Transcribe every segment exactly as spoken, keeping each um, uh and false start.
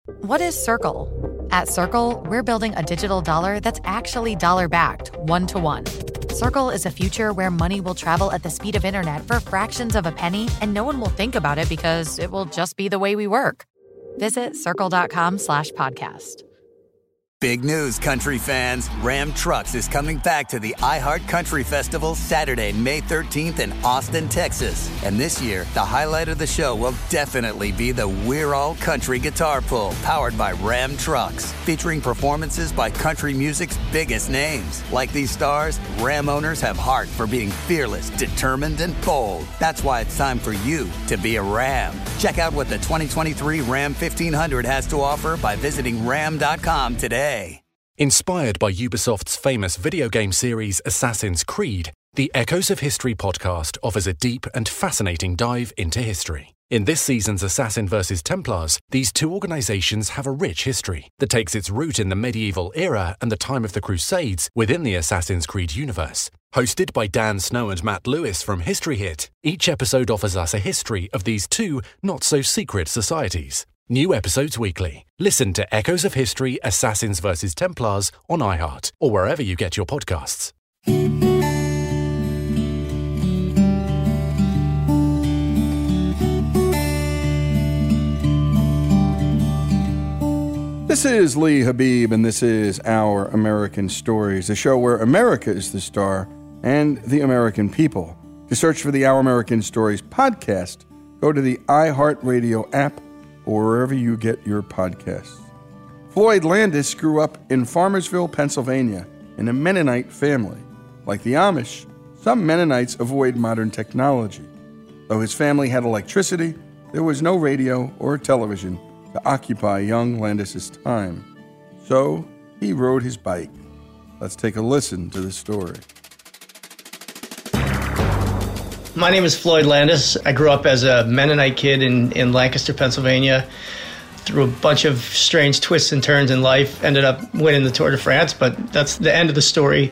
What is Circle? At Circle, we're building a digital dollar that's actually dollar-backed, one-to-one. Circle is a future where money will travel at the speed of internet for fractions of a penny, and no one will think about it because it will just be the way we work. Visit circle.com slash podcast. Big news, country fans. Ram Trucks is coming back to the iHeart Country Festival Saturday, May thirteenth in Austin, Texas. And this year, the highlight of the show will definitely be the We're All Country guitar pull, powered by Ram Trucks, featuring performances by country music's biggest names. Like these stars, Ram owners have heart for being fearless, determined, and bold. That's why it's time for you to be a Ram. Check out what the twenty twenty-three Ram fifteen hundred has to offer by visiting ram dot com today. Inspired by Ubisoft's famous video game series Assassin's Creed, the Echoes of History podcast offers a deep and fascinating dive into history. In this season's Assassin versus Templars, these two organizations have a rich history that takes its root in the medieval era and the time of the Crusades within the Assassin's Creed universe. Hosted by Dan Snow and Matt Lewis from History Hit, each episode offers us a history of these two not-so-secret societies. New episodes weekly. Listen to Echoes of History Assassins versus Templars on iHeart or wherever you get your podcasts. This is Lee Habib, and this is Our American Stories, a show where America is the star and the American people. To search for the Our American Stories podcast, go to the iHeartRadio app or wherever you get your podcasts. Floyd Landis grew up in Farmersville, Pennsylvania, in a Mennonite family. Like the Amish, some Mennonites avoid modern technology. Though his family had electricity, there was no radio or television to occupy young Landis's time. So he rode his bike. Let's take a listen to the story. My name is Floyd Landis. I grew up as a Mennonite kid in, in Lancaster, Pennsylvania. Through a bunch of strange twists and turns in life, ended up winning the Tour de France, but that's the end of the story.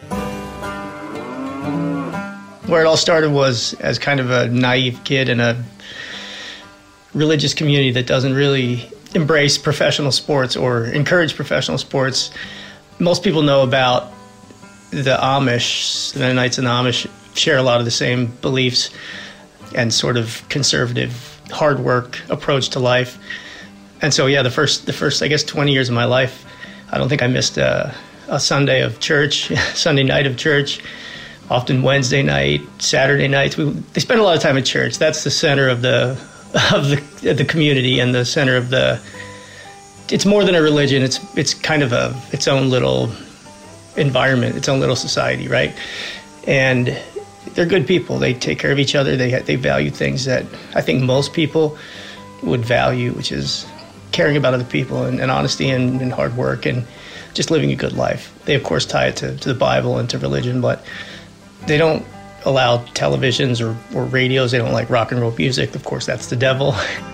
Where it all started was as kind of a naive kid in a religious community that doesn't really embrace professional sports or encourage professional sports. Most people know about the Amish, the Mennonites and the Amish share a lot of the same beliefs and sort of conservative, hard work approach to life. And so, yeah, the first, the first, I guess, twenty years of my life, I don't think I missed a, a Sunday of church, Sunday night of church, often Wednesday night, Saturday nights. We, they spend a lot of time at church. That's the center of the of the the community and the center of the. It's more than a religion. It's it's kind of a its own little environment, its own little society, right? And they're good people. They take care of each other. They they value things that I think most people would value, which is caring about other people and, and honesty and, and hard work and just living a good life. They, of course, tie it to, to the Bible and to religion, but they don't allow televisions or, or radios. They don't like rock and roll music. Of course, that's the devil.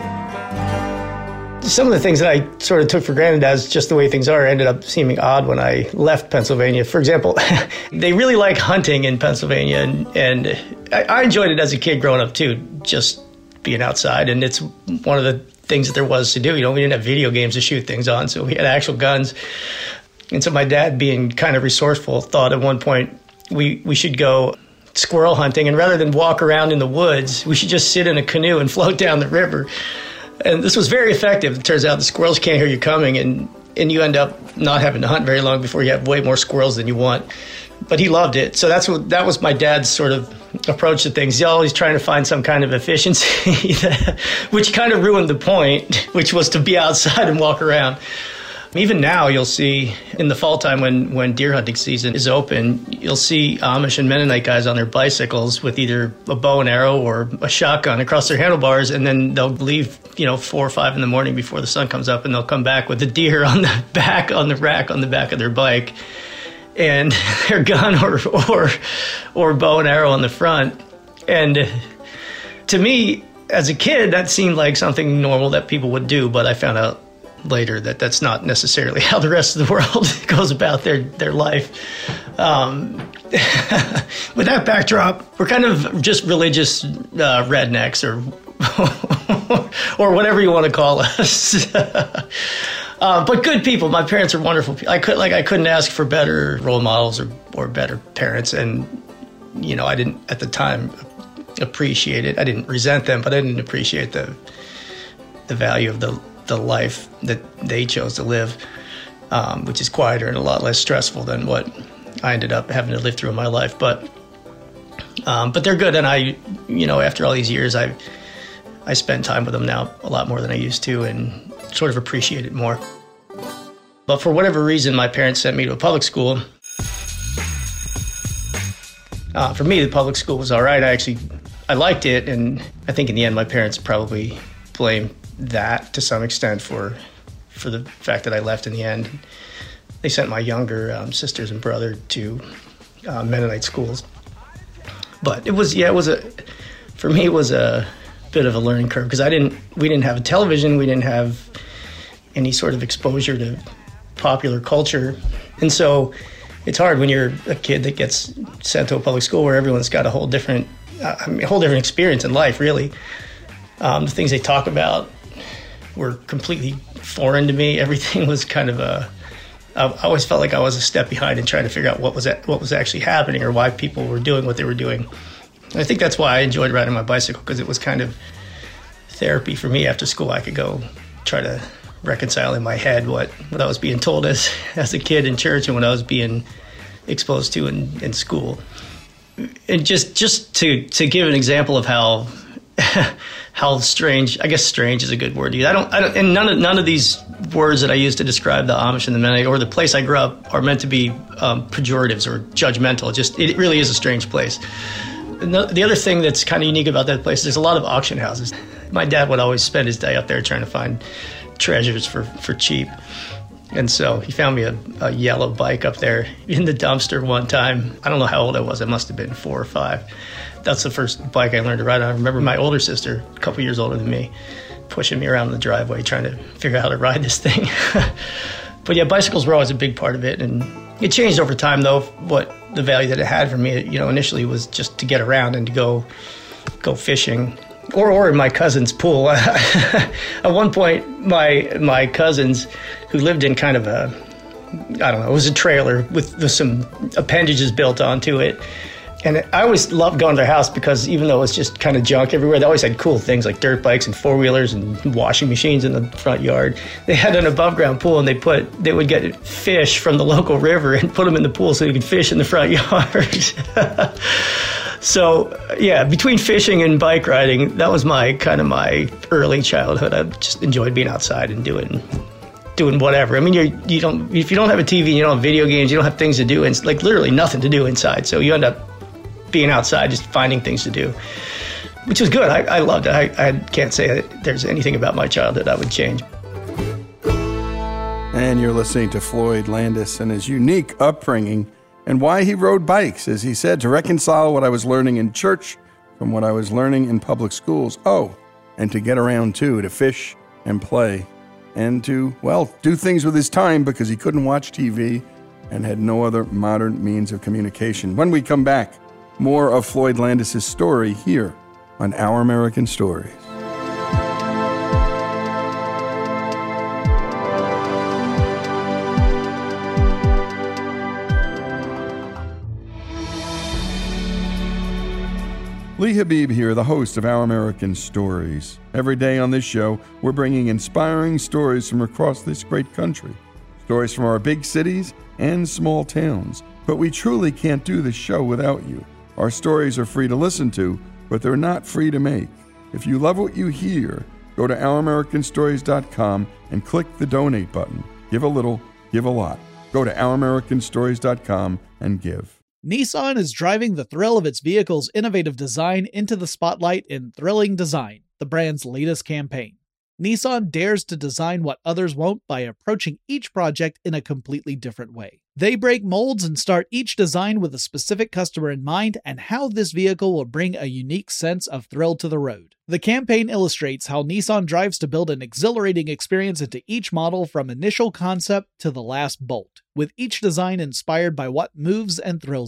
Some of the things that I sort of took for granted as just the way things are ended up seeming odd when I left Pennsylvania. For example, they really like hunting in Pennsylvania, and, and I, I enjoyed it as a kid growing up too, just being outside. And it's one of the things that there was to do. You know, we didn't have video games to shoot things on, so we had actual guns. And so my dad, being kind of resourceful, thought at one point we, we should go squirrel hunting, and rather than walk around in the woods, we should just sit in a canoe and float down the river. And this was very effective. It turns out the squirrels can't hear you coming, and, and you end up not having to hunt very long before you have way more squirrels than you want. But he loved it. So that's what that was my dad's sort of approach to things. He's always trying to find some kind of efficiency, which kind of ruined the point, which was to be outside and walk around. Even now, you'll see in the fall time when, when deer hunting season is open, you'll see Amish and Mennonite guys on their bicycles with either a bow and arrow or a shotgun across their handlebars, and then they'll leave, you know, four or five in the morning before the sun comes up, and they'll come back with a deer on the back, on the rack on the back of their bike, and their gun or or or bow and arrow on the front. And to me, as a kid, that seemed like something normal that people would do, but I found out later that that's not necessarily how the rest of the world goes about their, their life. Um, with that backdrop, we're kind of just religious uh, rednecks or or whatever you want to call us. Uh, but good people. My parents are wonderful people. I could like I couldn't ask for better role models or, or better parents. And, you know, I didn't at the time appreciate it. I didn't resent them, but I didn't appreciate the the value of the, the life that they chose to live, um, which is quieter and a lot less stressful than what I ended up having to live through in my life. But um, but they're good. And I, you know, after all these years, I I spend time with them now a lot more than I used to and sort of appreciate it more. But for whatever reason, my parents sent me to a public school. Uh, for me, the public school was all right. I actually, I liked it. And I think in the end, my parents probably blamed that to some extent for for the fact that I left in the end. They sent my younger um, sisters and brother to uh, Mennonite schools. But it was, yeah, it was a, for me, it was a bit of a learning curve because I didn't, we didn't have a television. We didn't have any sort of exposure to popular culture. And so it's hard when you're a kid that gets sent to a public school where everyone's got a whole different, uh, I mean, a whole different experience in life, really. Um, the things they talk about were completely foreign to me. Everything was kind of a, I always felt like I was a step behind in trying to figure out what was what was actually happening or why people were doing what they were doing. And I think that's why I enjoyed riding my bicycle, because it was kind of therapy for me. After school, I could go try to reconcile in my head what, what I was being told as, as a kid in church and what I was being exposed to in, in school. And just just to, to give an example of how how strange, I guess strange is a good word to use. I don't, I don't, and none of none of these words that I use to describe the Amish and the Mennonite or the place I grew up are meant to be um, pejoratives or judgmental. It just, it really is a strange place. And the, the other thing that's kind of unique about that place is there's a lot of auction houses. My dad would always spend his day up there trying to find treasures for, for cheap. And so he found me a, a yellow bike up there in the dumpster one time. I don't know how old I was. I must have been four or five. That's the first bike I learned to ride on. I remember my older sister, a couple years older than me, pushing me around the driveway trying to figure out how to ride this thing. But yeah, bicycles were always a big part of it. And it changed over time, though, what the value that it had for me, you know, initially was just to get around and to go go fishing. Or, or in my cousin's pool. At one point, my my cousins, who lived in kind of a, I don't know, it was a trailer with, with some appendages built onto it. And I always loved going to their house because even though it was just kind of junk everywhere, they always had cool things like dirt bikes and four-wheelers and washing machines in the front yard. They had an above-ground pool, and they put they would get fish from the local river and put them in the pool so you could fish in the front yard. So, yeah, between fishing and bike riding, that was my kind of my early childhood. I just enjoyed being outside and doing doing whatever. I mean, you you don't if you don't have a T V, you don't have video games, you don't have things to do, and like literally nothing to do inside. So you end up being outside, just finding things to do, which was good. I, I loved it. I, I can't say that there's anything about my childhood I would change. And you're listening to Floyd Landis and his unique upbringing and why he rode bikes, as he said, to reconcile what I was learning in church from what I was learning in public schools. Oh, and to get around, too, to fish and play and to, well, do things with his time because he couldn't watch T V and had no other modern means of communication. When we come back, more of Floyd Landis' story here on Our American Stories. Lee Habib here, the host of Our American Stories. Every day on this show, we're bringing inspiring stories from across this great country. Stories from our big cities and small towns. But we truly can't do this show without you. Our stories are free to listen to, but they're not free to make. If you love what you hear, go to our american stories dot com and click the donate button. Give a little, give a lot. Go to our american stories dot com and give. Nissan is driving the thrill of its vehicle's innovative design into the spotlight in Thrilling Design, the brand's latest campaign. Nissan dares to design what others won't by approaching each project in a completely different way. They break molds and start each design with a specific customer in mind and how this vehicle will bring a unique sense of thrill to the road. The campaign illustrates how Nissan drives to build an exhilarating experience into each model from initial concept to the last bolt, with each design inspired by what moves and thrills you.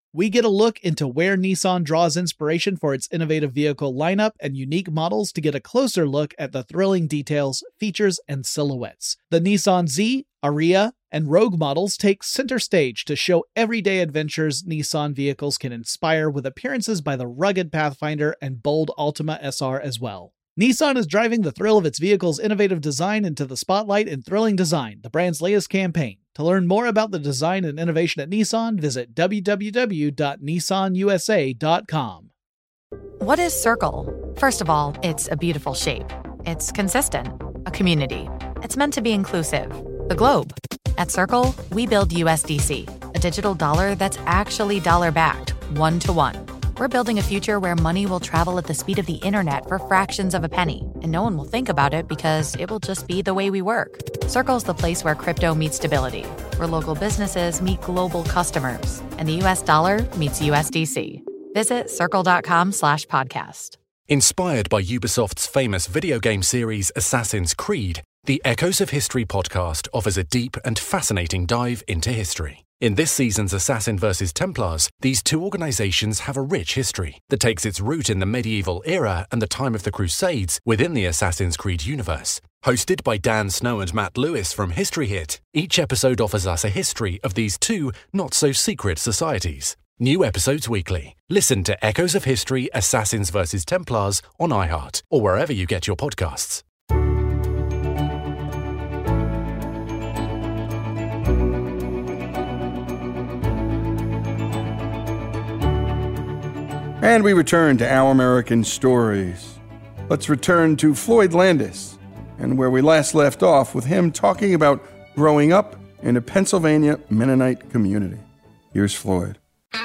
We get a look into where Nissan draws inspiration for its innovative vehicle lineup and unique models to get a closer look at the thrilling details, features, and silhouettes. The Nissan Z, Ariya, and Rogue models take center stage to show everyday adventures Nissan vehicles can inspire, with appearances by the rugged Pathfinder and bold Altima S R as well. Nissan is driving the thrill of its vehicle's innovative design into the spotlight in Thrilling Design, the brand's latest campaign. To learn more about the design and innovation at Nissan, visit w w w dot nissan u s a dot com. What is Circle? First of all, it's a beautiful shape. It's consistent. A community. It's meant to be inclusive. The globe. At Circle, we build U S D C, a digital dollar that's actually dollar-backed, one-to-one. We're building a future where money will travel at the speed of the internet for fractions of a penny, and no one will think about it because it will just be the way we work. Circle's the place where crypto meets stability, where local businesses meet global customers, and the U S dollar meets U S D C. Visit circle.com slash podcast. Inspired by Ubisoft's famous video game series Assassin's Creed, the Echoes of History podcast offers a deep and fascinating dive into history. In this season's Assassin versus Templars, these two organizations have a rich history that takes its root in the medieval era and the time of the Crusades within the Assassin's Creed universe. Hosted by Dan Snow and Matt Lewis from History Hit, each episode offers us a history of these two not-so-secret societies. New episodes weekly. Listen to Echoes of History Assassins versus Templars on iHeart or wherever you get your podcasts. And we return to Our American Stories. Let's return to Floyd Landis, and where we last left off with him talking about growing up in a Pennsylvania Mennonite community. Here's Floyd.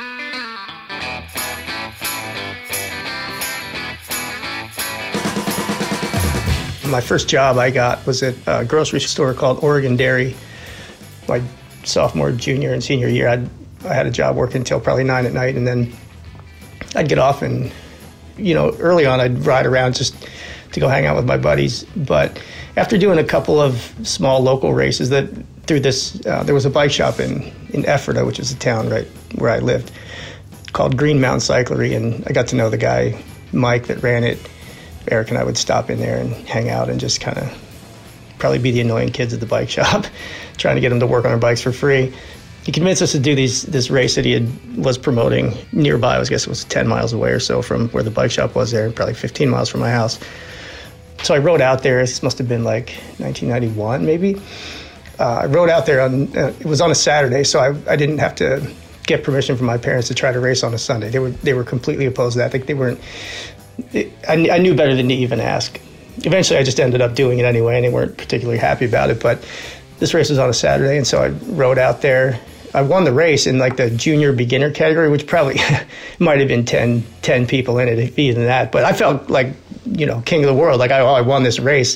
My first job I got was at a grocery store called Oregon Dairy. My sophomore, junior, and senior year, I'd, I had a job working until probably nine at night, and then I'd get off and, you know, early on I'd ride around just to go hang out with my buddies. But after doing a couple of small local races that through this, uh, there was a bike shop in, in Ephrata, which is a town right where I lived, called Green Mountain Cyclery. And I got to know the guy, Mike, that ran it. Eric and I would stop in there and hang out and just kind of probably be the annoying kids at the bike shop, trying to get them to work on their bikes for free. He convinced us to do these this race that he had, was promoting nearby. I guess it was ten miles away or so from where the bike shop was there, probably fifteen miles from my house. So I rode out there. This must have been like nineteen ninety-one, maybe. Uh, I rode out there on, uh, it was on a Saturday, so I, I didn't have to get permission from my parents to try to race on a Sunday. They were they were completely opposed to that. They, they weren't, it, I, I knew better than to even ask. Eventually, I just ended up doing it anyway, and they weren't particularly happy about it. But this race was on a Saturday, and so I rode out there. I won the race in like the junior beginner category, which probably might have been ten, ten people in it, if even that. But I felt like, you know, king of the world. Like, I, oh, I won this race.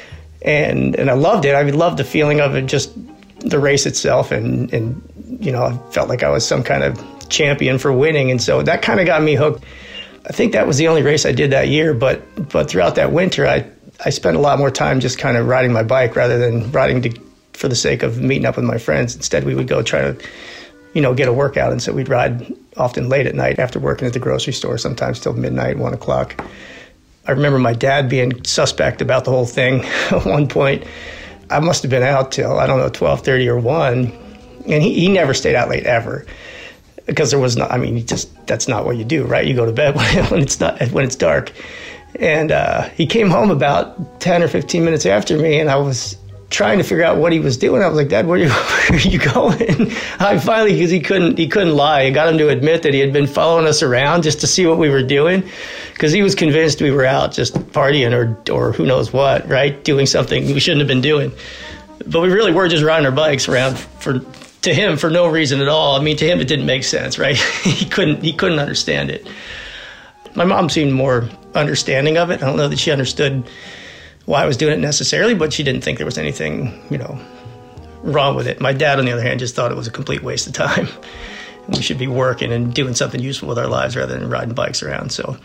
And and I loved it. I loved the feeling of it, just the race itself. And, and, you know, I felt like I was some kind of champion for winning. And so that kind of got me hooked. I think that was the only race I did that year. But but throughout that winter, I, I spent a lot more time just kind of riding my bike rather than riding to for the sake of meeting up with my friends. Instead, we would go try to, you know, get a workout. And so we'd ride often late at night after working at the grocery store, sometimes till midnight, one o'clock. I remember my dad being suspect about the whole thing at one point. I must have been out till, I don't know, twelve thirty or one. And he, he never stayed out late ever. Because there was not, I mean, just, that's not what you do, right? You go to bed when it's not, when it's dark. And uh, he came home about ten or fifteen minutes after me, and I was trying to figure out what he was doing. I was like, Dad, where are you, where are you going? I finally, because he couldn't, he couldn't lie. I got him to admit that he had been following us around just to see what we were doing, because he was convinced we were out just partying or, or who knows what, right? Doing something we shouldn't have been doing. But we really were just riding our bikes around for, to him, for no reason at all. I mean, to him, it didn't make sense, right? he couldn't, he couldn't understand it. My mom seemed more understanding of it. I don't know that she understood why I was doing it necessarily, but she didn't think there was anything, you know, wrong with it. My dad, on the other hand, just thought it was a complete waste of time. We should be working and doing something useful with our lives rather than riding bikes around. So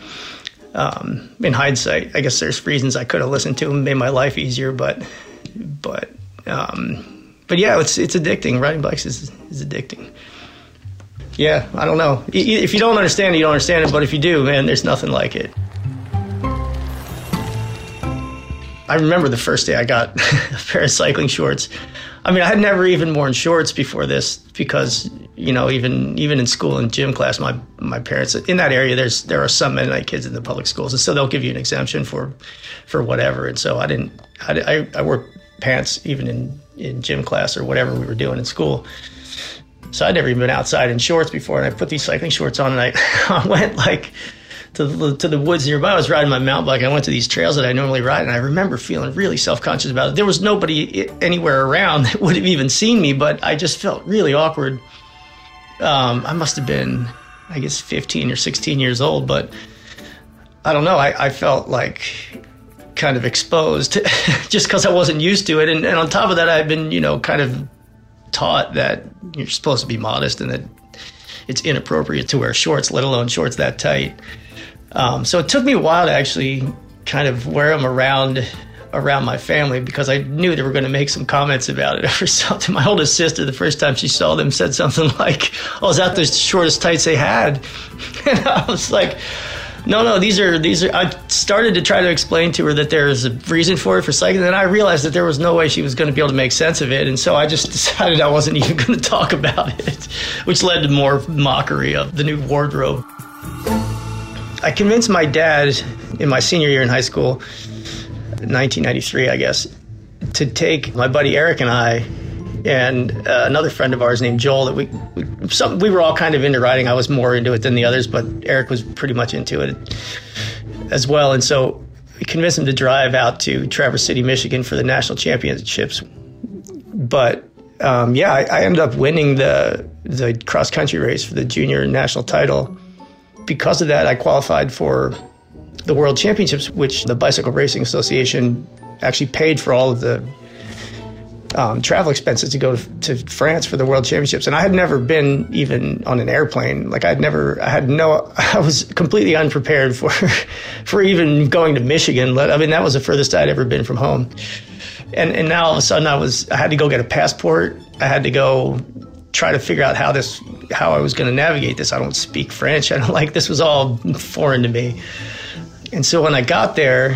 um, in hindsight, I guess there's reasons I could have listened to him, made my life easier, but but um, but yeah, it's it's addicting. Riding bikes is is addicting. Yeah, I don't know. If you don't understand it, you don't understand it. But if you do, man, there's nothing like it. I remember the first day I got a pair of cycling shorts. I mean, I had never even worn shorts before this because, you know, even even in school and gym class, my my parents, in that area, there's there are some Mennonite kids in the public schools, and so they'll give you an exemption for for whatever. And so I didn't, I, I, I wore pants even in, in gym class or whatever we were doing in school. So I'd never even been outside in shorts before, and I put these cycling shorts on, and I, I went like to the, to the woods nearby. I was riding my mountain bike. I went to these trails that I normally ride, and I remember feeling really self-conscious about it. There was nobody anywhere around that would have even seen me, but I just felt really awkward. Um, I must have been, I guess, fifteen or sixteen years old, but I don't know. I, I felt like kind of exposed just because I wasn't used to it. And, and on top of that, I've been, you know, kind of taught that you're supposed to be modest and that it's inappropriate to wear shorts, let alone shorts that tight. Um, so it took me a while to actually kind of wear them around around my family because I knew they were going to make some comments about it or something. My oldest sister, the first time she saw them, said something like, "Oh, is that the shortest tights they had?" And I was like, No, no, these are, these are, I started to try to explain to her that there's a reason for it for cycling, and then I realized that there was no way she was going to be able to make sense of it, and so I just decided I wasn't even going to talk about it, which led to more mockery of the new wardrobe. I convinced my dad in my senior year in high school, nineteen ninety-three, I guess, to take my buddy Eric and I and uh, another friend of ours named Joel, that we we, some, we were all kind of into riding. I was more into it than the others, but Eric was pretty much into it as well. And so we convinced him to drive out to Traverse City, Michigan for the national championships. But um, yeah, I, I ended up winning the the cross country race for the junior national title. Because of that, I qualified for the World Championships, which the Bicycle Racing Association actually paid for all of the Um, travel expenses to go to, to France for the World Championships. And I had never been even on an airplane. Like I'd never, I had no, I was completely unprepared for, for even going to Michigan. I mean, that was the furthest I'd ever been from home. And and now all of a sudden I was, I had to go get a passport. I had to go try to figure out how this, how I was going to navigate this. I don't speak French. I don't like, this was all foreign to me. And so when I got there,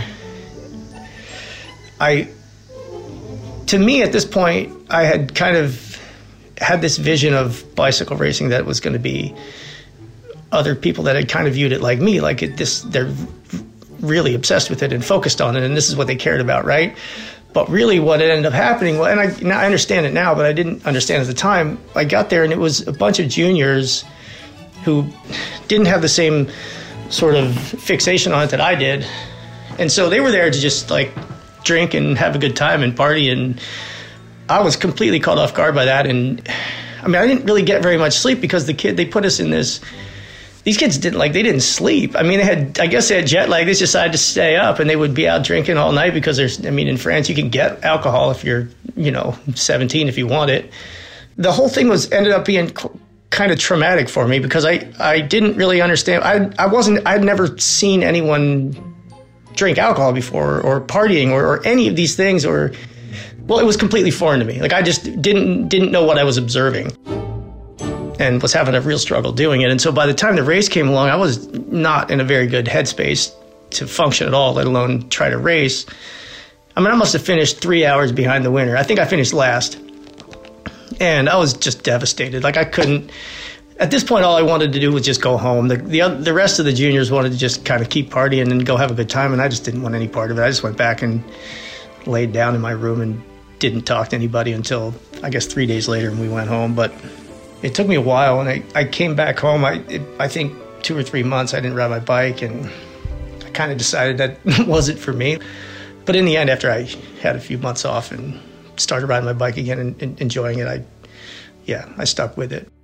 I, To me, at this point, I had kind of had this vision of bicycle racing that was going to be other people that had kind of viewed it like me, like it, this, they're really obsessed with it and focused on it, and this is what they cared about, right? But really what ended up happening, well, and I, now I understand it now, but I didn't understand at the time. I got there, and it was a bunch of juniors who didn't have the same sort of fixation on it that I did. And so they were there to just, like, drink and have a good time and party, and I was completely caught off guard by that. And I mean, I didn't really get very much sleep because the kid, they put us in this, these kids didn't like, they didn't sleep. I mean, they had, I guess they had jet lag. They just decided to stay up, and they would be out drinking all night because there's, I mean, in France, you can get alcohol if you're, you know, seventeen if you want it. The whole thing was, ended up being kind of traumatic for me because I, I didn't really understand. I, I wasn't, I'd never seen anyone drink alcohol before, or partying, or, or any of these things, or, well, it was completely foreign to me. Like I just didn't didn't know what I was observing, and was having a real struggle doing it. And so by the time the race came along, I was not in a very good headspace to function at all, let alone try to race. I mean, I must have finished three hours behind the winner. I think I finished last, and I was just devastated. Like I couldn't. At this point, all I wanted to do was just go home. The, the the rest of the juniors wanted to just kind of keep partying and go have a good time, and I just didn't want any part of it. I just went back and laid down in my room and didn't talk to anybody until, I guess, three days later when we went home. But it took me a while, and I, I came back home. I it, I think two or three months I didn't ride my bike, and I kind of decided that wasn't for me. But in the end, after I had a few months off and started riding my bike again and, and enjoying it, I, yeah, I stuck with it.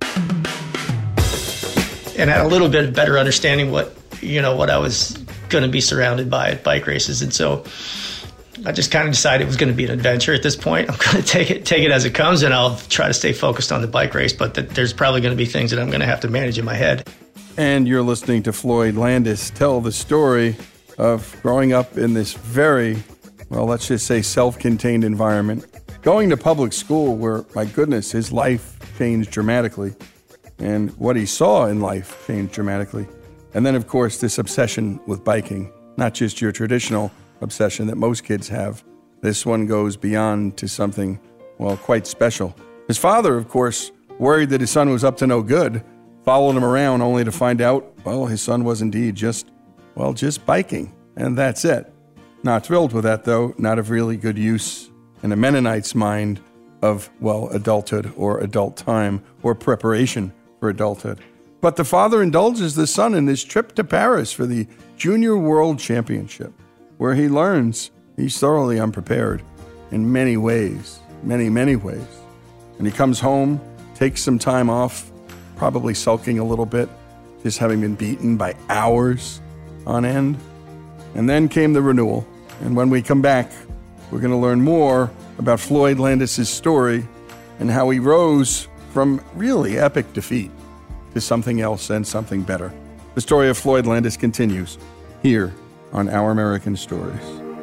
And had a little bit of better understanding what, you know, what I was going to be surrounded by at bike races. And so I just kind of decided it was going to be an adventure at this point. I'm going to take it, take it as it comes, and I'll try to stay focused on the bike race, but that there's probably going to be things that I'm going to have to manage in my head. And you're listening to Floyd Landis tell the story of growing up in this very, well, let's just say self-contained environment, going to public school where, my goodness, his life changed dramatically. and what he saw in life changed dramatically. And then, of course, this obsession with biking, not just your traditional obsession that most kids have. This one goes beyond to something, well, quite special. His father, of course, worried that his son was up to no good, followed him around only to find out, well, his son was indeed just, well, just biking. And that's it. Not thrilled with that, though, not of really good use in a Mennonite's mind of, well, adulthood or adult time or preparation for adulthood. But the father indulges the son in this trip to Paris for the Junior World Championship, where he learns he's thoroughly unprepared in many ways, many, many ways. And he comes home, takes some time off, probably sulking a little bit, just having been beaten by hours on end. And then came the renewal. And when we come back, we're going to learn more about Floyd Landis' story and how he rose from really epic defeat to something else and something better. The story of Floyd Landis continues here on Our American Stories.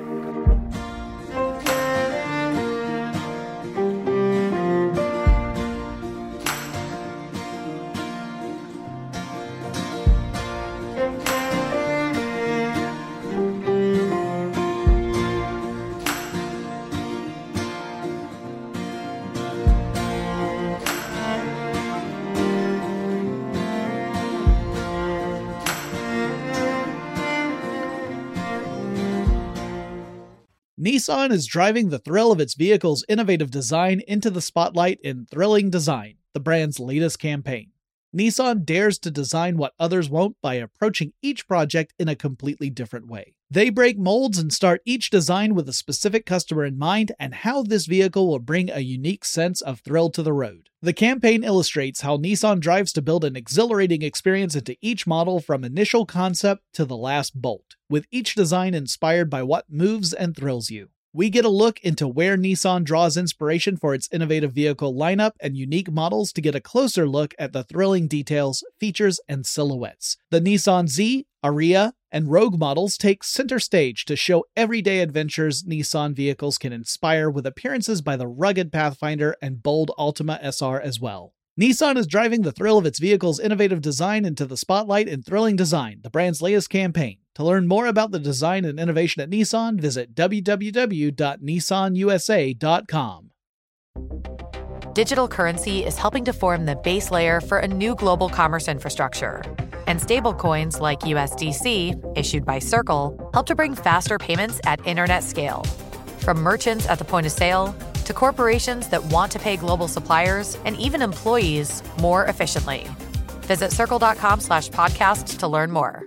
Nissan is driving the thrill of its vehicle's innovative design into the spotlight in Thrilling Design, the brand's latest campaign. Nissan dares to design what others won't by approaching each project in a completely different way. They break molds and start each design with a specific customer in mind and how this vehicle will bring a unique sense of thrill to the road. The campaign illustrates how Nissan drives to build an exhilarating experience into each model from initial concept to the last bolt, with each design inspired by what moves and thrills you. We get a look into where Nissan draws inspiration for its innovative vehicle lineup and unique models to get a closer look at the thrilling details, features, and silhouettes. The Nissan Z, Ariya, and Rogue models take center stage to show everyday adventures Nissan vehicles can inspire with appearances by the rugged Pathfinder and bold Altima S R as well. Nissan is driving the thrill of its vehicle's innovative design into the spotlight in Thrilling Design, the brand's latest campaign. To learn more about the design and innovation at Nissan, visit w w w dot nissan u s a dot com. Digital currency is helping to form the base layer for a new global commerce infrastructure. And stablecoins like U S D C, issued by Circle, help to bring faster payments at internet scale. From merchants at the point of sale to corporations that want to pay global suppliers and even employees more efficiently. Visit circle.com slash podcast to learn more.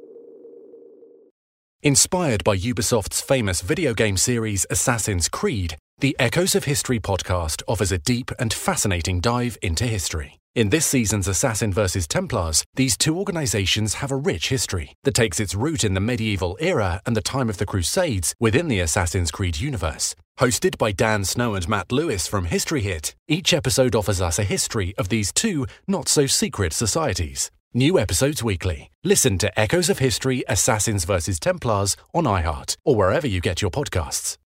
Inspired by Ubisoft's famous video game series Assassin's Creed, the Echoes of History podcast offers a deep and fascinating dive into history. In this season's Assassin versus Templars, these two organizations have a rich history that takes its root in the medieval era and the time of the Crusades within the Assassin's Creed universe. Hosted by Dan Snow and Matt Lewis from History Hit, each episode offers us a history of these two not-so-secret societies. New episodes weekly. Listen to Echoes of History Assassins versus Templars on iHeart or wherever you get your podcasts.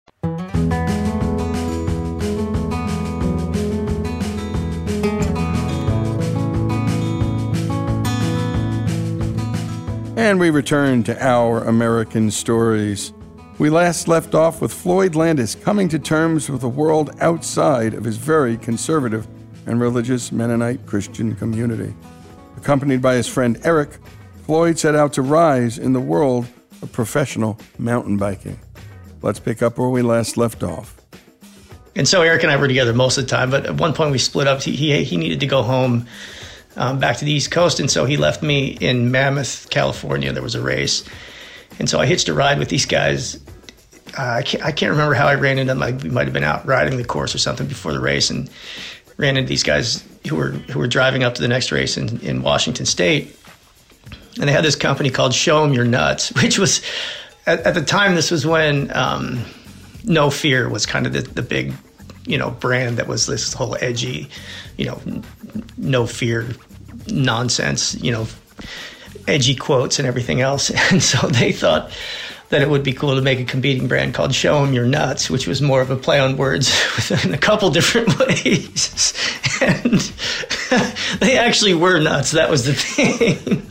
And we return to Our American Stories. We last left off with Floyd Landis coming to terms with a world outside of his very conservative and religious Mennonite Christian community. Accompanied by his friend Eric, Floyd set out to rise in the world of professional mountain biking. Let's pick up where we last left off. And so Eric and I were together most of the time, but at one point we split up. He he, he needed to go home um, back to the East Coast, and so he left me in Mammoth, California. There was a race. And so I hitched a ride with these guys. Uh, I, can't, I can't remember how I ran into them. I, we might have been out riding the course or something before the race and ran into these guys who were who were driving up to the next race in, in Washington State. And they had this company called Show 'Em Your Nuts, which was, at, at the time, this was when um, No Fear was kind of the, the big, you know, brand that was this whole edgy, you know, no fear nonsense, you know, edgy quotes and everything else. And so they thought that it would be cool to make a competing brand called Show 'Em Your Nuts, which was more of a play on words in a couple different ways. And they actually were nuts. That was the thing.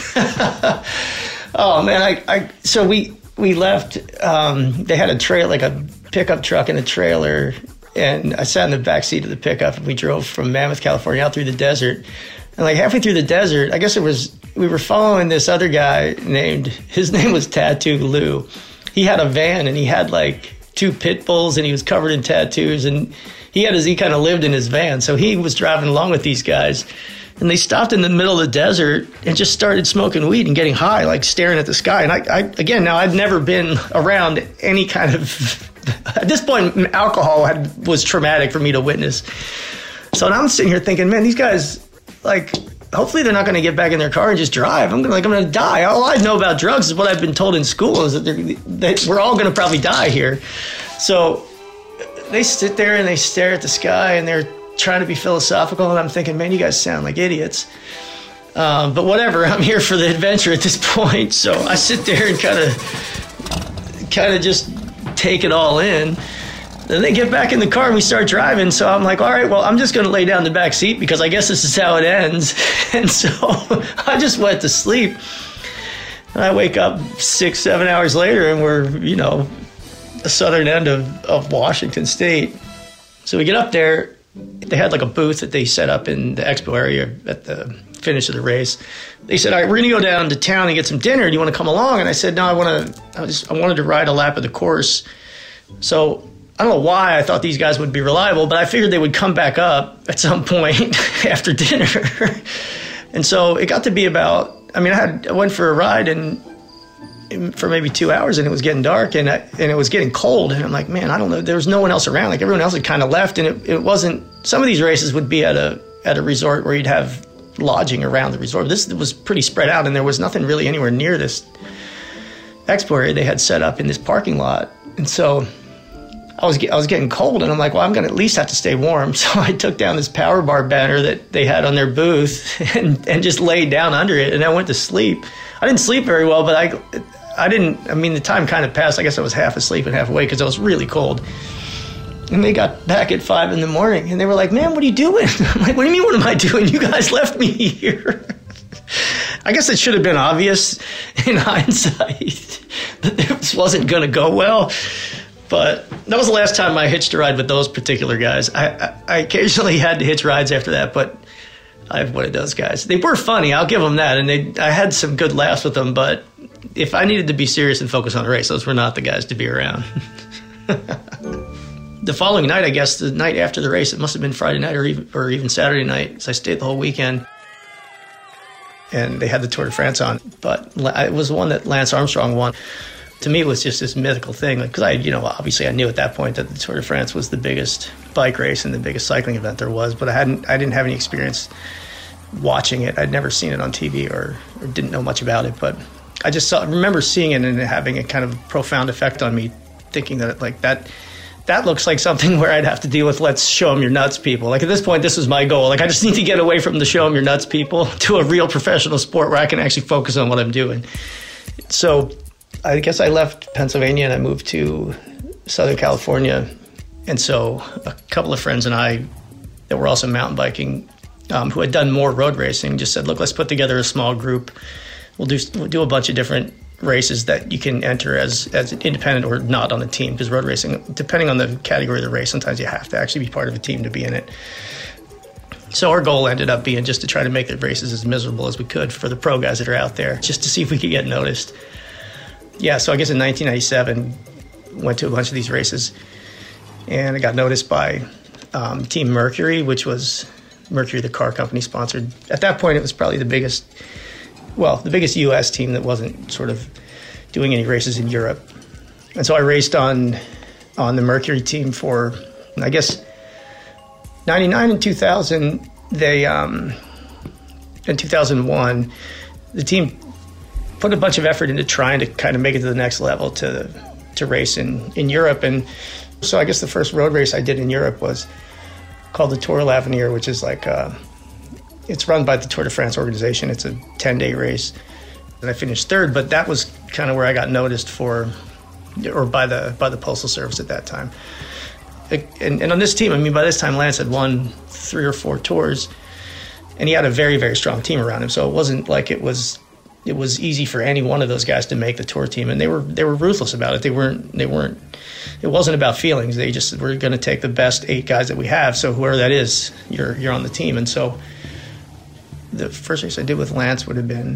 Oh man, I, I so we we left. Um, they had a trail, like a pickup truck and a trailer, and I sat in the back seat of the pickup, and we drove from Mammoth, California, out through the desert. And like halfway through the desert, I guess it was we were following this other guy named his name was Tattoo Lou. He had a van, and he had like two pit bulls, and he was covered in tattoos, and he had his he kind of lived in his van, so he was driving along with these guys. And they stopped in the middle of the desert and just started smoking weed and getting high, like staring at the sky. And I, I again, now I'd never been around any kind of, at this point, alcohol had, was traumatic for me to witness. So I'm sitting here thinking, man, these guys, like, hopefully they're not going to get back in their car and just drive. I'm gonna, like, I'm going to die. All I know about drugs is what I've been told in school is that, they're, that we're all going to probably die here. So they sit there and they stare at the sky and they're trying to be philosophical, and I'm thinking, man, you guys sound like idiots. Um, but whatever, I'm here for the adventure at this point. So I sit there and kind of, kind of just take it all in. Then they get back in the car and we start driving. So I'm like, all right, well, I'm just going to lay down in the back seat because I guess this is how it ends. And so I just went to sleep. And I wake up six, seven hours later, and we're, you know, the southern end of, of Washington State. So we get up there. They had like a booth that they set up in the expo area at the finish of the race. They said, all right, we're going to go down to town and get some dinner. Do you want to come along? And I said, no, I want to, I just, I wanted to ride a lap of the course. So I don't know why I thought these guys would be reliable, but I figured they would come back up at some point after dinner. And so it got to be about, I mean, I had, I went for a ride and for maybe two hours and it was getting dark and I, and it was getting cold. And I'm like, man, I don't know. There was no one else around. Like everyone else had kind of left. And it, it wasn't, some of these races would be at a, at a resort where you'd have lodging around the resort. This was pretty spread out and there was nothing really anywhere near this expo area they had set up in this parking lot. And so I was, I was getting cold and I'm like, well, I'm going to at least have to stay warm. So I took down this power bar banner that they had on their booth and, and just laid down under it. And I went to sleep. I didn't sleep very well, but I, I didn't, I mean, the time kind of passed. I guess I was half asleep and half awake because I was really cold. And they got back at five in the morning and they were like, man, what are you doing? I'm like, what do you mean, what am I doing? You guys left me here. I guess it should have been obvious in hindsight that this wasn't going to go well. But that was the last time I hitched a ride with those particular guys. I, I, I occasionally had to hitch rides after that, but I have one of those guys. They were funny, I'll give them that. And they, I had some good laughs with them, but if I needed to be serious and focus on the race, those were not the guys to be around. The following night, I guess, the night after the race, it must have been Friday night or even, or even Saturday night, so I stayed the whole weekend. And they had the Tour de France on, but it was the one that Lance Armstrong won. To me, it was just this mythical thing, because like, I, you know, obviously I knew at that point that the Tour de France was the biggest bike race and the biggest cycling event there was, but I hadn't, I didn't have any experience watching it. I'd never seen it on T V or, or didn't know much about it, but I just saw, remember seeing it and having a kind of profound effect on me, thinking that like that, that looks like something where I'd have to deal with let's show them your nuts people. Like at this point, this was my goal. Like I just need to get away from the show them your nuts people to a real professional sport where I can actually focus on what I'm doing. So I guess I left Pennsylvania and I moved to Southern California. And so a couple of friends and I that were also mountain biking, um, who had done more road racing, just said, look, let's put together a small group. We'll do we'll do a bunch of different races that you can enter as as an independent or not on a team, because road racing, depending on the category of the race, sometimes you have to actually be part of a team to be in it. So our goal ended up being just to try to make the races as miserable as we could for the pro guys that are out there, just to see if we could get noticed. Yeah, so I guess in nineteen ninety-seven, went to a bunch of these races, and I got noticed by um, Team Mercury, which was Mercury, the car company, sponsored. At that point, it was probably the biggest, well, the biggest U S team that wasn't sort of doing any races in Europe. And so I raced on on the Mercury team for, I guess, ninety-nine and two thousand. They, um, in two thousand one, the team put a bunch of effort into trying to kind of make it to the next level to to race in, in Europe. And so I guess the first road race I did in Europe was called the Tour l'Avenir, which is like, uh, it's run by the Tour de France organization. It's a ten-day race. And I finished third, but that was kind of where I got noticed for, or by the by the Postal Service at that time. And, and on this team, I mean, by this time, Lance had won three or four tours. And he had a very, very strong team around him. So it wasn't like it was it was easy for any one of those guys to make the tour team. And they were they were ruthless about it. They weren't they weren't it wasn't about feelings. They just were going to take the best eight guys that we have. So whoever that is, you're you're on the team. And so the first race I did with Lance would have been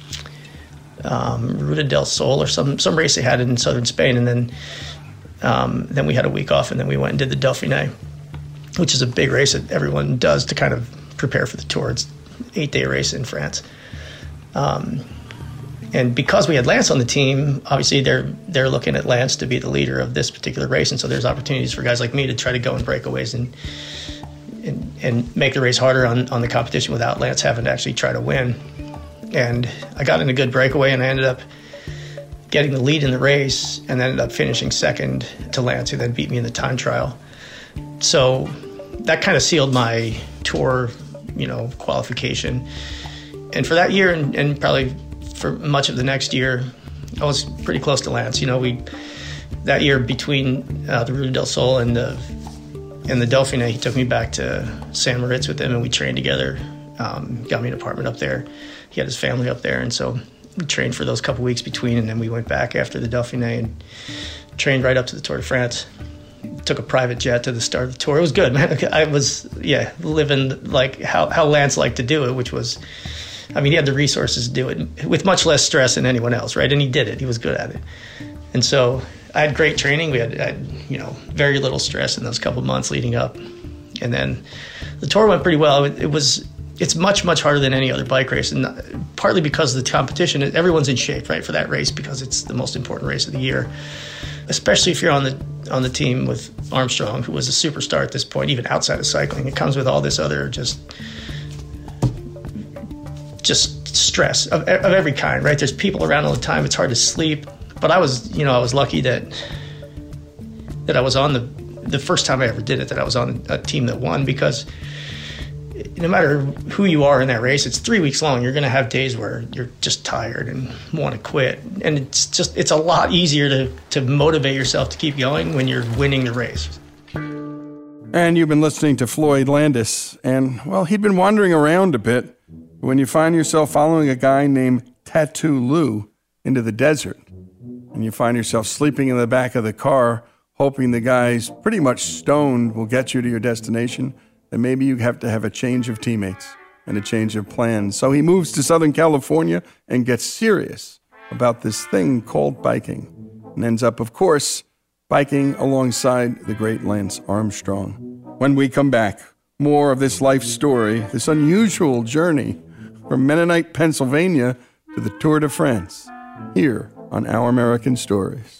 um, Ruta del Sol or some some race they had in southern Spain. And then um, then we had a week off, and then we went and did the Dauphiné, which is a big race that everyone does to kind of prepare for the tour. It's an eight-day race in France. Um, and because we had Lance on the team, obviously they're they're looking at Lance to be the leader of this particular race, and so there's opportunities for guys like me to try to go in breakaways and and, and make the race harder on, on the competition without Lance having to actually try to win. And I got in a good breakaway, and I ended up getting the lead in the race, and ended up finishing second to Lance, who then beat me in the time trial. So that kind of sealed my tour, you know, qualification. And for that year, and, and probably for much of the next year, I was pretty close to Lance. You know, we that year between uh, the Ruta del Sol and the and the Dauphiné, he took me back to San Moritz with him, and we trained together. Um, got me an apartment up there. He had his family up there, and so we trained for those couple weeks between, and then we went back after the Dauphiné and trained right up to the Tour de France. Took a private jet to the start of the tour. It was good, man. I was, yeah, living like how, how Lance liked to do it, which was, I mean, he had the resources to do it with much less stress than anyone else, right? And he did it. He was good at it. And so I had great training. We had, I had you know, very little stress in those couple months leading up. And then the tour went pretty well. It, it was, it's much, much harder than any other bike race. And partly because of the competition, everyone's in shape, right, for that race, because it's the most important race of the year. Especially if you're on the on the team with Armstrong, who was a superstar at this point, even outside of cycling. It comes with all this other just just stress of, of every kind, right? There's people around all the time. It's hard to sleep. But I was, you know, I was lucky that that I was on the the first time I ever did it, that I was on a team that won, because no matter who you are in that race, it's three weeks long. You're going to have days where you're just tired and want to quit. And it's just, it's a lot easier to, to motivate yourself to keep going when you're winning the race. And you've been listening to Floyd Landis, and, well, he'd been wandering around a bit when you find yourself following a guy named Tattoo Lou into the desert, and you find yourself sleeping in the back of the car, hoping the guy's pretty much stoned will get you to your destination, then maybe you have to have a change of teammates and a change of plans. So he moves to Southern California and gets serious about this thing called biking, and ends up, of course, biking alongside the great Lance Armstrong. When we come back, more of this life story, this unusual journey from Mennonite, Pennsylvania to the Tour de France, here on Our American Stories.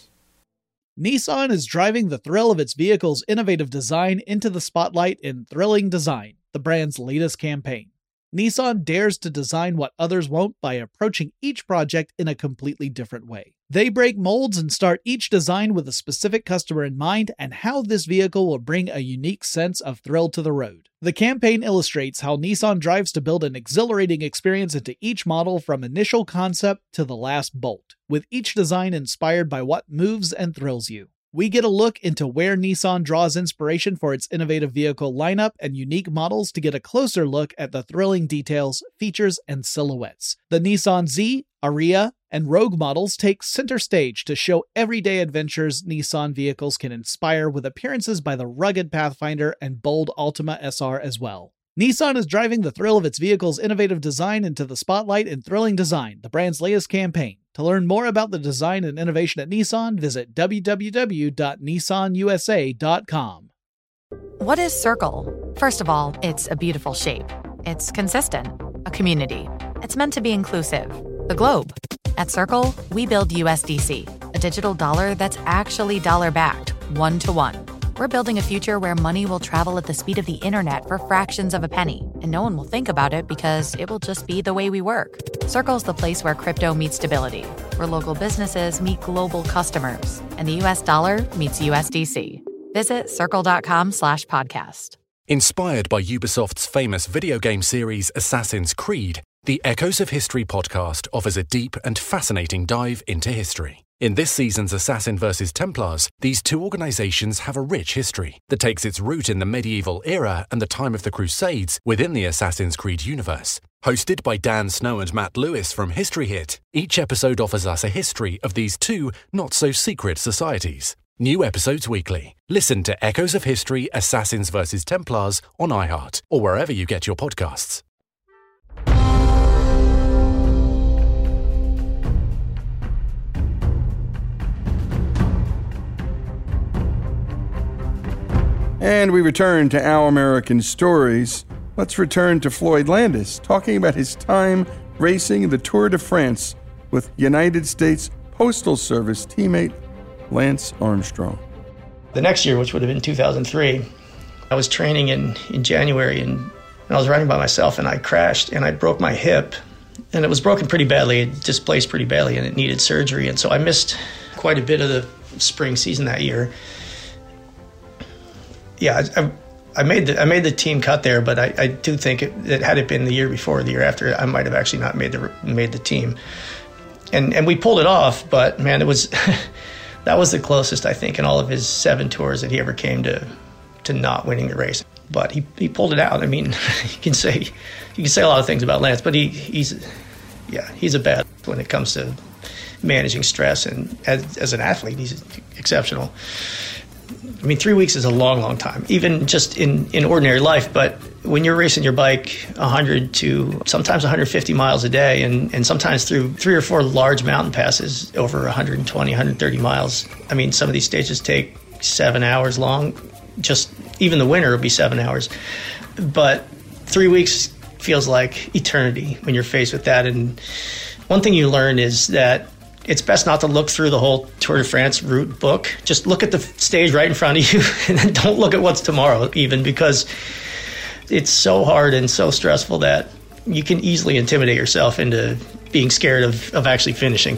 Nissan is driving the thrill of its vehicle's innovative design into the spotlight in Thrilling Design, the brand's latest campaign. Nissan dares to design what others won't by approaching each project in a completely different way. They break molds and start each design with a specific customer in mind and how this vehicle will bring a unique sense of thrill to the road. The campaign illustrates how Nissan drives to build an exhilarating experience into each model from initial concept to the last bolt, with each design inspired by what moves and thrills you. We get a look into where Nissan draws inspiration for its innovative vehicle lineup and unique models to get a closer look at the thrilling details, features, and silhouettes. The Nissan Z, Ariya, and Rogue models take center stage to show everyday adventures Nissan vehicles can inspire, with appearances by the rugged Pathfinder and bold Altima S R as well. Nissan is driving the thrill of its vehicle's innovative design into the spotlight in Thrilling Design, the brand's latest campaign. To learn more about the design and innovation at Nissan, visit w w w dot nissan u s a dot com. What is Circle? First of all, it's a beautiful shape. It's consistent. A community. It's meant to be inclusive. The globe. At Circle, we build U S D C, a digital dollar that's actually dollar-backed, one-to-one. We're building a future where money will travel at the speed of the internet for fractions of a penny, and no one will think about it because it will just be the way we work. Circle's the place where crypto meets stability, where local businesses meet global customers, and the U S dollar meets U S D C. Visit circle.com slash podcast. Inspired by Ubisoft's famous video game series Assassin's Creed, The Echoes of History podcast offers a deep and fascinating dive into history. In this season's Assassin versus Templars, these two organizations have a rich history that takes its root in the medieval era and the time of the Crusades within the Assassin's Creed universe. Hosted by Dan Snow and Matt Lewis from History Hit, each episode offers us a history of these two not-so-secret societies. New episodes weekly. Listen to Echoes of History Assassins versus Templars on iHeart or wherever you get your podcasts. And we return to Our American Stories. Let's return to Floyd Landis, talking about his time racing the Tour de France with United States Postal Service teammate Lance Armstrong. The next year, which would have been two thousand three, I was training in, in January, and, and I was riding by myself, and I crashed, and I broke my hip. And it was broken pretty badly. It displaced pretty badly, and it needed surgery. And so I missed quite a bit of the spring season that year. Yeah, I, I made the I made the team cut there, but I, I do think it, that had it been the year before or the year after, I might have actually not made the made the team. And and we pulled it off, but man, it was that was the closest, I think, in all of his seven tours that he ever came to to not winning the race. But he, he pulled it out. I mean, you can say you can say a lot of things about Lance, but he he's yeah he's a bad when it comes to managing stress, and as as an athlete, he's exceptional. I mean, three weeks is a long, long time, even just in, in ordinary life. But when you're racing your bike one hundred to sometimes one hundred fifty miles a day, and, and sometimes through three or four large mountain passes over one hundred twenty, one hundred thirty miles, I mean, some of these stages take seven hours long. Just even the winter will be seven hours. But three weeks feels like eternity when you're faced with that. And one thing you learn is that it's best not to look through the whole Tour de France route book. Just look at the stage right in front of you, and then don't look at what's tomorrow even, because it's so hard and so stressful that you can easily intimidate yourself into being scared of, of actually finishing.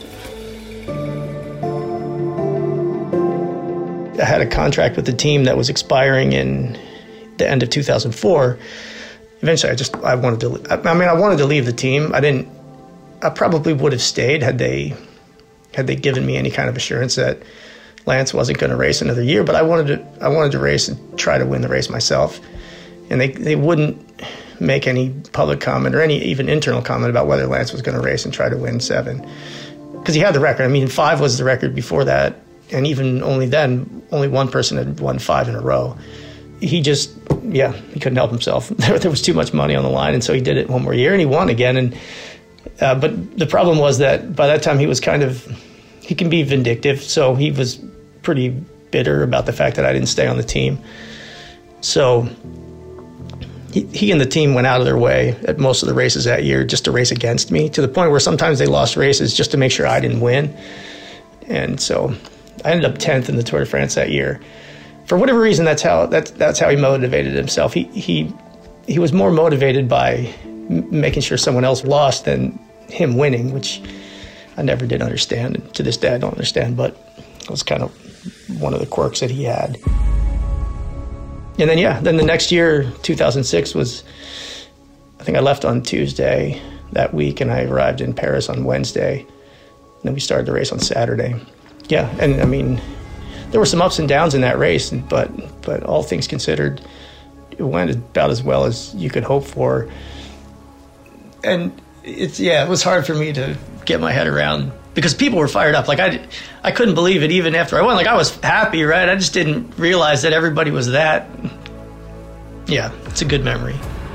I had a contract with the team that was expiring in the end of two thousand four. Eventually, I just, I wanted to, I mean, I wanted to leave the team. I didn't, I probably would have stayed had they, had they given me any kind of assurance that Lance wasn't going to race another year. But I wanted to I wanted to race and try to win the race myself. And they, they wouldn't make any public comment or any even internal comment about whether Lance was going to race and try to win seven. Because he had the record. I mean, five was the record before that. And even only then, only one person had won five in a row. He just, yeah, he couldn't help himself. There, there was too much money on the line. And so he did it one more year, and he won again. And Uh, but the problem was that by that time he was kind of, he can be vindictive, so he was pretty bitter about the fact that I didn't stay on the team. So he, he and the team went out of their way at most of the races that year just to race against me, to the point where sometimes they lost races just to make sure I didn't win. And so I ended up tenth in the Tour de France that year. For whatever reason, that's how that's that's how he motivated himself. He he he was more motivated by making sure someone else lost than him winning, which I never did understand. And to this day, I don't understand, but it was kind of one of the quirks that he had. And then, yeah, then the next year, two thousand six was, I think I left on Tuesday that week, and I arrived in Paris on Wednesday. And then we started the race on Saturday. Yeah, and I mean, there were some ups and downs in that race, but but all things considered, it went about as well as you could hope for. And it's, yeah, it was hard for me to get my head around, because people were fired up. Like, I, I couldn't believe it even after I won. Like, I was happy, right? I just didn't realize that everybody was that. Yeah, it's a good memory.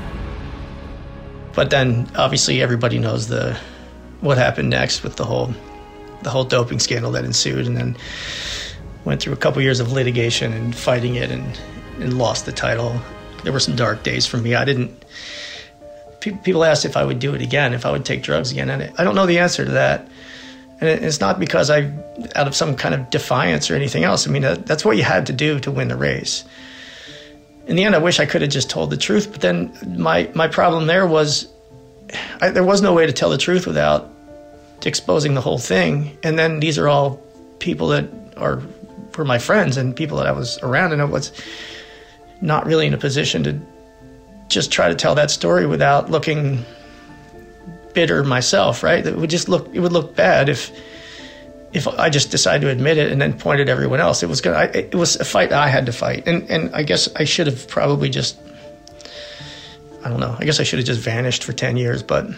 But then, obviously, everybody knows the what happened next with the whole the whole doping scandal that ensued, and then went through a couple years of litigation and fighting it, and, and lost the title. There were some dark days for me. I didn't... People asked if I would do it again, if I would take drugs again, and I don't know the answer to that. And it's not because I, out of some kind of defiance or anything else. I mean, that, that's what you had to do to win the race. In the end, I wish I could have just told the truth, but then my, my problem there was I, there was no way to tell the truth without exposing the whole thing. And then these are all people that are were my friends and people that I was around, and I was not really in a position to just try to tell that story without looking bitter myself, right? It would just look, it would look bad if if I just decided to admit it and then point at everyone else. It was gonna, I, it was a fight I had to fight, and and I guess I should have probably just, I don't know, I guess I should have just vanished for ten years, but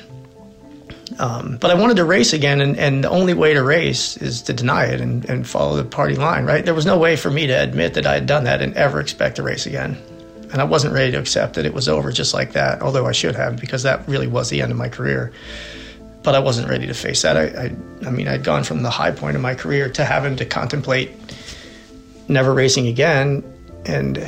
um, but I wanted to race again, and, and the only way to race is to deny it and, and follow the party line, right? There was no way for me to admit that I had done that and ever expect to race again. And I wasn't ready to accept that it was over just like that, although I should have, because that really was the end of my career. But I wasn't ready to face that. I, I, I mean, I'd gone from the high point of my career to having to contemplate never racing again, and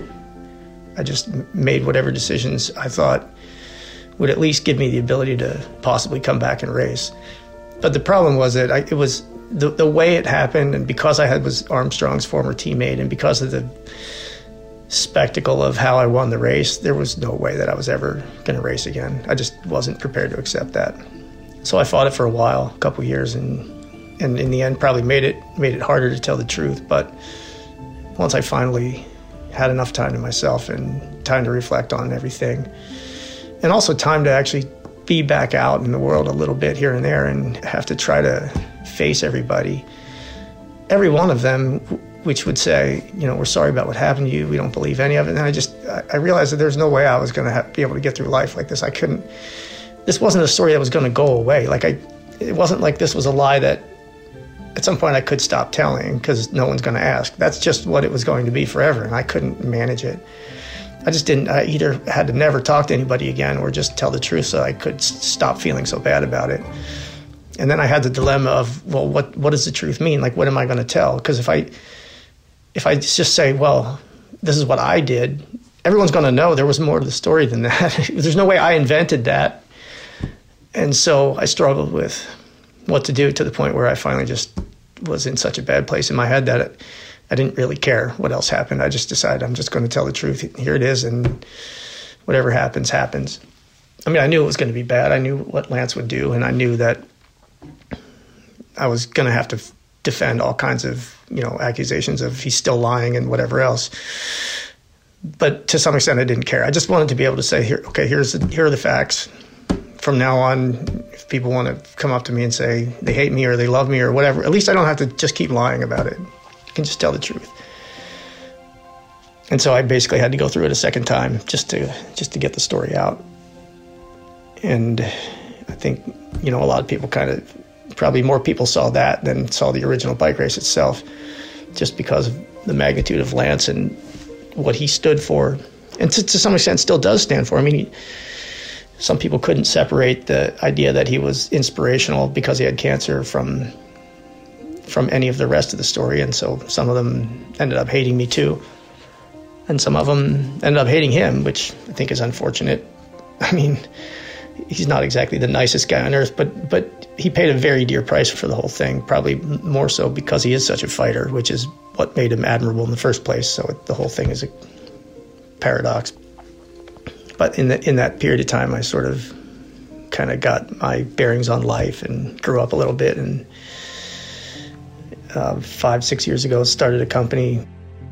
I just made whatever decisions I thought would at least give me the ability to possibly come back and race. But the problem was that I, it was the, the way it happened, and because I had was Armstrong's former teammate, and because of the spectacle of how I won the race, there was no way that I was ever going to race again. I just wasn't prepared to accept that. So I fought it for a while, a couple years, and and in the end probably made it made it harder to tell the truth. But once I finally had enough time to myself and time to reflect on everything, and also time to actually be back out in the world a little bit here and there and have to try to face everybody, every one of them, which would say, you know, we're sorry about what happened to you, we don't believe any of it. And I just, I realized that there's no way I was going to be able to get through life like this. I couldn't, this wasn't a story that was going to go away. Like I, it wasn't like this was a lie that at some point I could stop telling because no one's going to ask. That's just what it was going to be forever, and I couldn't manage it. I just didn't, I either had to never talk to anybody again or just tell the truth so I could s- stop feeling so bad about it. And then I had the dilemma of, well, what, what does the truth mean? Like, what am I going to tell? Because if I, if I just say, well, this is what I did, everyone's going to know there was more to the story than that. There's no way I invented that. And so I struggled with what to do, to the point where I finally just was in such a bad place in my head that it, I didn't really care what else happened. I just decided I'm just going to tell the truth. Here it is, and whatever happens, happens. I mean, I knew it was going to be bad. I knew what Lance would do, and I knew that I was going to have to f- defend all kinds of, you know, accusations of he's still lying and whatever else. But to some extent, I didn't care. I just wanted to be able to say, here, okay, here's the, here are the facts. From now on, if people want to come up to me and say they hate me or they love me or whatever, at least I don't have to just keep lying about it. I can just tell the truth. And so I basically had to go through it a second time just to just to get the story out. And I think, you know, a lot of people kind of, probably more people saw that than saw the original bike race itself, just because of the magnitude of Lance and what he stood for, and to, to some extent still does stand for. I mean, he, some people couldn't separate the idea that he was inspirational because he had cancer from from any of the rest of the story, and so some of them ended up hating me too, and some of them ended up hating him, which I think is unfortunate. I mean, he's not exactly the nicest guy on earth, but but he paid a very dear price for the whole thing, probably more so because he is such a fighter, which is what made him admirable in the first place. So it, the whole thing is a paradox. But in the, in that period of time, I sort of kind of got my bearings on life and grew up a little bit, and uh, five, six years ago started a company.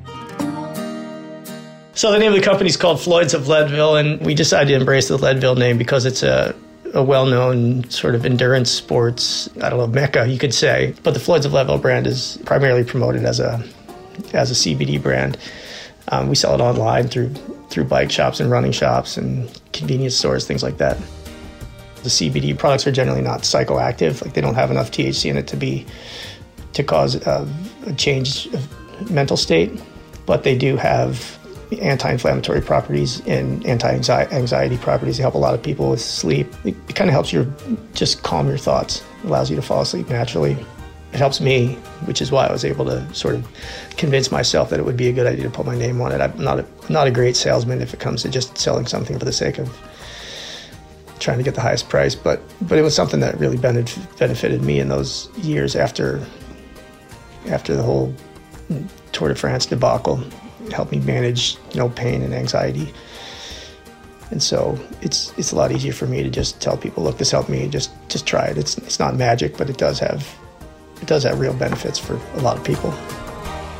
So the name of the company is called Floyd's of Leadville, and we decided to embrace the Leadville name because it's a, a well-known sort of endurance sports, I don't know, mecca, you could say. But the Floyd's of Leadville brand is primarily promoted as a as a C B D brand. Um, we sell it online through through bike shops and running shops and convenience stores, things like that. The C B D products are generally not psychoactive, like they don't have enough T H C in it to be to cause a, a change of mental state, but they do have anti-inflammatory properties and anti-anxiety properties. They help a lot of people with sleep. It, it kind of helps you just calm your thoughts, allows you to fall asleep naturally. It helps me, which is why I was able to sort of convince myself that it would be a good idea to put my name on it. I'm not a, not a great salesman if it comes to just selling something for the sake of trying to get the highest price, but but it was something that really benef- benefited me in those years after after the whole Tour de France debacle. It helped me manage, you know, pain and anxiety. And so it's it's a lot easier for me to just tell people, look, this helped me, just just try it. It's it's not magic, but it does have it does have real benefits for a lot of people.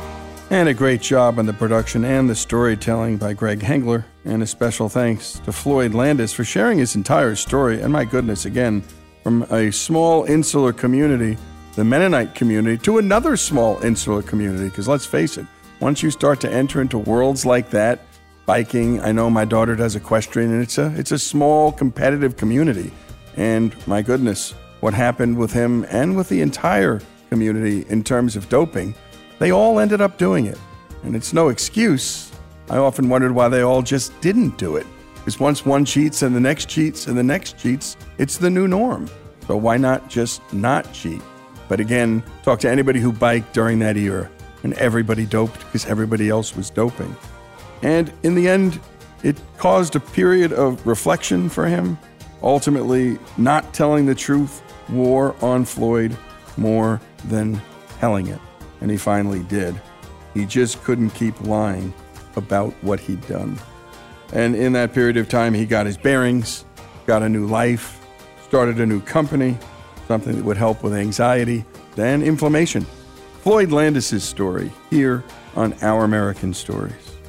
And a great job on the production and the storytelling by Greg Hengler. And a special thanks to Floyd Landis for sharing his entire story. And my goodness, again, from a small insular community, the Mennonite community, to another small insular community. Because let's face it, once you start to enter into worlds like that, biking, I know my daughter does equestrian, and it's a, it's a small competitive community. And my goodness, what happened with him and with the entire community in terms of doping, they all ended up doing it. And it's no excuse. I often wondered why they all just didn't do it. Because once one cheats and the next cheats and the next cheats, it's the new norm. So why not just not cheat? But again, talk to anybody who biked during that era, and everybody doped because everybody else was doping. And in the end, it caused a period of reflection for him. Ultimately, not telling the truth wore on Floyd more than telling it. And he finally did. He just couldn't keep lying about what he'd done. And in that period of time, he got his bearings, got a new life, started a new company, something that would help with anxiety and inflammation. Floyd Landis' story here on Our American Stories.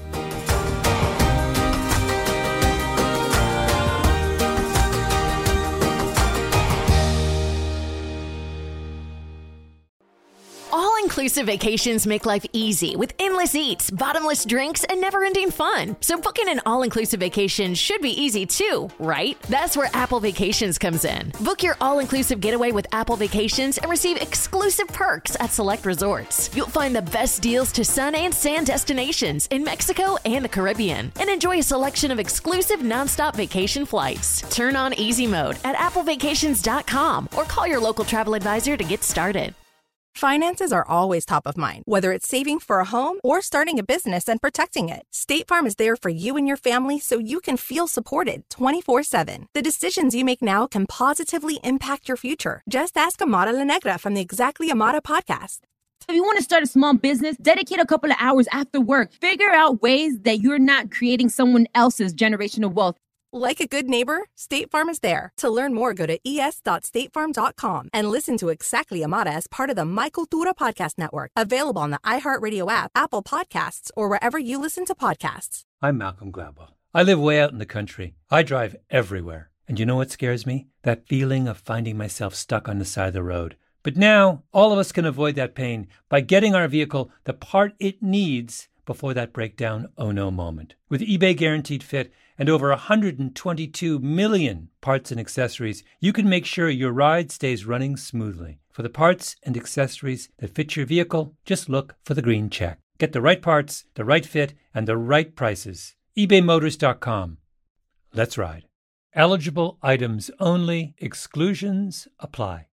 All-inclusive vacations make life easy with endless eats, bottomless drinks, and never-ending fun. So booking an all-inclusive vacation should be easy too, right? That's where Apple Vacations comes in. Book your all-inclusive getaway with Apple Vacations and receive exclusive perks at select resorts. You'll find the best deals to sun and sand destinations in Mexico and the Caribbean, and enjoy a selection of exclusive nonstop vacation flights. Turn on easy mode at apple vacations dot com or call your local travel advisor to get started. Finances are always top of mind, whether it's saving for a home or starting a business and protecting it. State Farm is there for you and your family so you can feel supported twenty-four seven. The decisions you make now can positively impact your future. Just ask Amara La Negra from the Exactly Amara podcast. If you want to start a small business, dedicate a couple of hours after work. Figure out ways that you're not creating someone else's generational wealth. Like a good neighbor, State Farm is there. To learn more, go to e s dot state farm dot com and listen to Exactly Amara as part of the My Cultura Podcast Network. Available on the iHeartRadio app, Apple Podcasts, or wherever you listen to podcasts. I'm Malcolm Gladwell. I live way out in the country. I drive everywhere. And you know what scares me? That feeling of finding myself stuck on the side of the road. But now, all of us can avoid that pain by getting our vehicle the part it needs before that breakdown oh no moment. With eBay Guaranteed Fit and over one hundred twenty-two million parts and accessories, you can make sure your ride stays running smoothly. For the parts and accessories that fit your vehicle, just look for the green check. Get the right parts, the right fit, and the right prices. ebay motors dot com. Let's ride. Eligible items only. Exclusions apply.